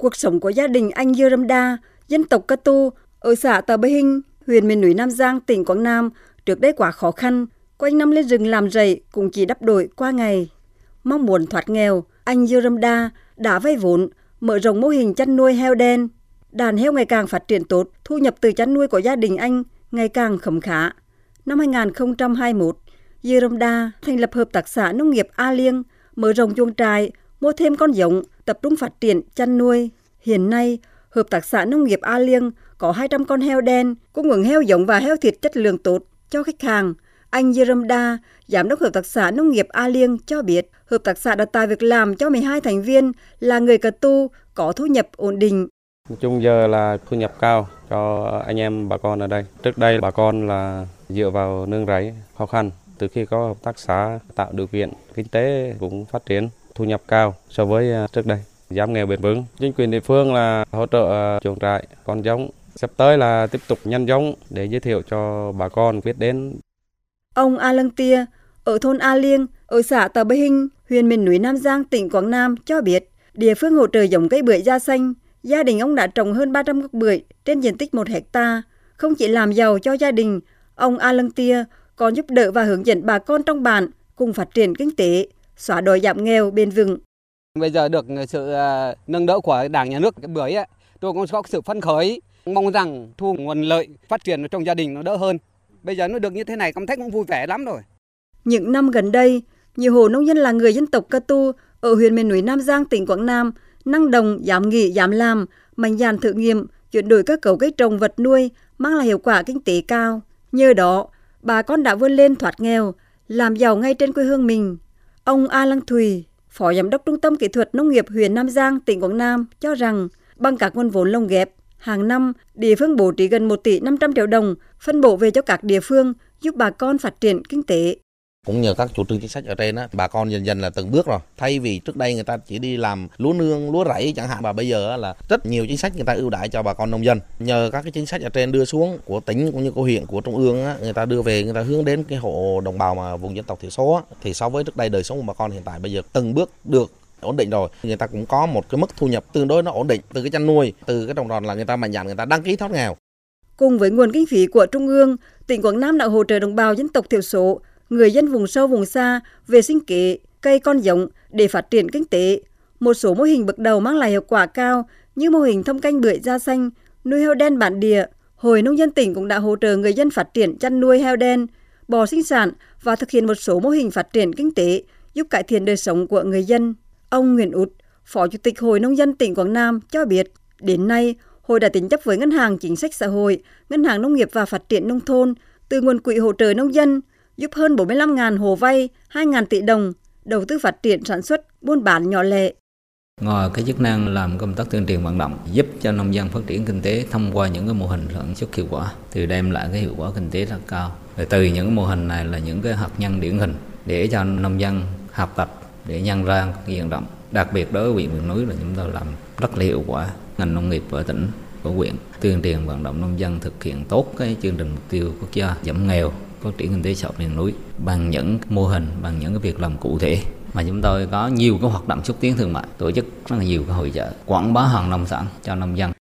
Cuộc sống của gia đình anh Dơ Râm Đa, dân tộc Cơ Tu ở xã Tà Bê Hinh, huyện miền núi Nam Giang, tỉnh Quảng Nam, trước đây quá khó khăn, quanh năm lên rừng làm rẫy cũng chỉ đắp đổi qua ngày. Mong muốn thoát nghèo, anh Dơ Râm Đa đã vay vốn, mở rộng mô hình chăn nuôi heo đen. Đàn heo ngày càng phát triển tốt, thu nhập từ chăn nuôi của gia đình anh ngày càng khấm khá. Năm 2021, Dơ Râm Đa thành lập hợp tác xã nông nghiệp A Liêng, mở rộng chuồng trại, mua thêm con giống, tập trung phát triển chăn nuôi. Hiện nay, hợp tác xã nông nghiệp A Liêng có 200 con heo đen, cung ứng heo giống và heo thịt chất lượng tốt cho khách hàng. Anh Dơ Râm Đa, giám đốc hợp tác xã nông nghiệp A Liêng cho biết, hợp tác xã đã tạo việc làm cho 12 thành viên là người Cơ Tu có thu nhập ổn định. Chung giờ là thu nhập cao cho anh em bà con ở đây. Trước đây bà con là dựa vào nương rẫy khó khăn. Từ khi có hợp tác xã tạo điều kiện, kinh tế cũng phát triển, thu nhập cao so với trước đây, giảm nghèo bền vững. Chính quyền địa phương là hỗ trợ chuồng trại, con giống. Sắp tới là tiếp tục nhân giống để giới thiệu cho bà con biết đến. Ông A Lăng Tia ở thôn A Liêng, ở xã Tà Bê Hinh, huyện miền núi Nam Giang, tỉnh Quảng Nam cho biết, địa phương hỗ trợ giống cây bưởi da xanh. Gia đình ông đã trồng hơn 300 gốc bưởi trên diện tích 1 hecta. Không chỉ làm giàu cho gia đình, ông A Lăng Tia còn giúp đỡ và hướng dẫn bà con trong bản cùng phát triển kinh tế, xóa đói giảm nghèo bền vững. Bây giờ được sự nâng đỡ của Đảng, Nhà nước, cái bưởi ấy, tôi cũng có sự phấn khởi, mong rằng thu nguồn lợi phát triển trong gia đình nó đỡ hơn. Bây giờ nó được như thế này, cảm thấy cũng vui vẻ lắm rồi. Những năm gần đây, nhiều hộ nông dân là người dân tộc Cơ Tu ở huyện miền núi Nam Giang, tỉnh Quảng Nam năng động, dám nghĩ, dám làm, mạnh dạn thử nghiệm, chuyển đổi cơ cấu cây trồng vật nuôi mang lại hiệu quả kinh tế cao. Nhờ đó, bà con đã vươn lên thoát nghèo, làm giàu ngay trên quê hương mình. Ông A Lăng Thùy, Phó Giám đốc Trung tâm Kỹ thuật Nông nghiệp huyện Nam Giang, tỉnh Quảng Nam cho rằng bằng các nguồn vốn lồng ghép, hàng năm địa phương bố trí gần 1 tỷ 500 triệu đồng phân bổ về cho các địa phương giúp bà con phát triển kinh tế. Cũng nhờ các chủ trương chính sách ở trên á, bà con dần dần là từng bước rồi. Thay vì trước đây người ta chỉ đi làm lúa nương, lúa rẫy chẳng hạn, và bây giờ là rất nhiều chính sách người ta ưu đãi cho bà con nông dân. Nhờ các cái chính sách ở trên đưa xuống của tỉnh cũng như của huyện, của trung ương á, người ta đưa về, người ta hướng đến cái hộ đồng bào mà vùng dân tộc thiểu số á, thì so với trước đây đời sống của bà con hiện tại bây giờ từng bước được ổn định rồi. Người ta cũng có một cái mức thu nhập tương đối nó ổn định từ cái chăn nuôi, từ cái trồng trọt là người ta mạnh dạn, người ta đăng ký thoát nghèo. Cùng với nguồn kinh phí của trung ương, tỉnh Quảng Nam đã hỗ trợ đồng bào dân tộc thiểu số, người dân vùng sâu vùng xa về sinh kế, cây con giống để phát triển kinh tế. Một số mô hình bước đầu mang lại hiệu quả cao như mô hình thâm canh bưởi da xanh, nuôi heo đen bản địa. Hội nông dân tỉnh cũng đã hỗ trợ người dân phát triển chăn nuôi heo đen, bò sinh sản và thực hiện một số mô hình phát triển kinh tế giúp cải thiện đời sống của người dân. Ông Nguyễn Út, Phó Chủ tịch Hội Nông dân tỉnh Quảng Nam cho biết, đến nay, Hội đã tín chấp với Ngân hàng Chính sách Xã hội, Ngân hàng Nông nghiệp và Phát triển Nông thôn từ nguồn quỹ hỗ trợ nông dân, giúp hơn 45.000 hộ vay 2.000 tỷ đồng, đầu tư phát triển sản xuất, buôn bán nhỏ lẻ. Ngoài cái chức năng làm công tác tuyên truyền vận động, giúp cho nông dân phát triển kinh tế thông qua những cái mô hình sản xuất hiệu quả, thì đem lại cái hiệu quả kinh tế rất cao. Và từ những mô hình này là những cái hạt nhân điển hình để cho nông dân học tập, để nhân ra diện rộng. Đặc biệt đối với huyện miền núi là chúng tôi làm rất là hiệu quả. Ngành nông nghiệp ở tỉnh, của huyện tuyên truyền vận động nông dân thực hiện tốt cái chương trình mục tiêu quốc gia giảm nghèo, phát triển kinh tế xã hội miền núi bằng những mô hình, bằng những cái việc làm cụ thể. Mà chúng tôi có nhiều cái hoạt động xúc tiến thương mại, tổ chức rất là nhiều cái hội chợ quảng bá hàng nông sản cho nông dân.